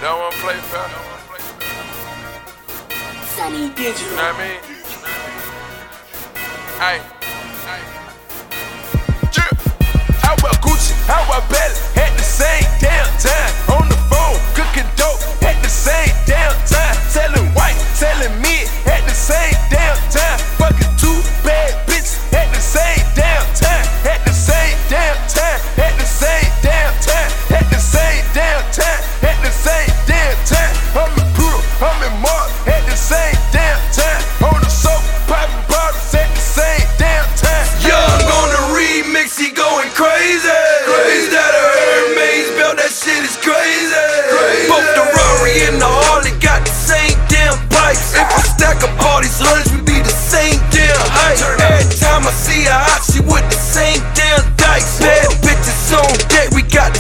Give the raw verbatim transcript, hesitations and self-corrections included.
Don't wanna play fair. Sunny Digital. You know what I mean? Ay. Drip. I wear Gucci, I wear Belly.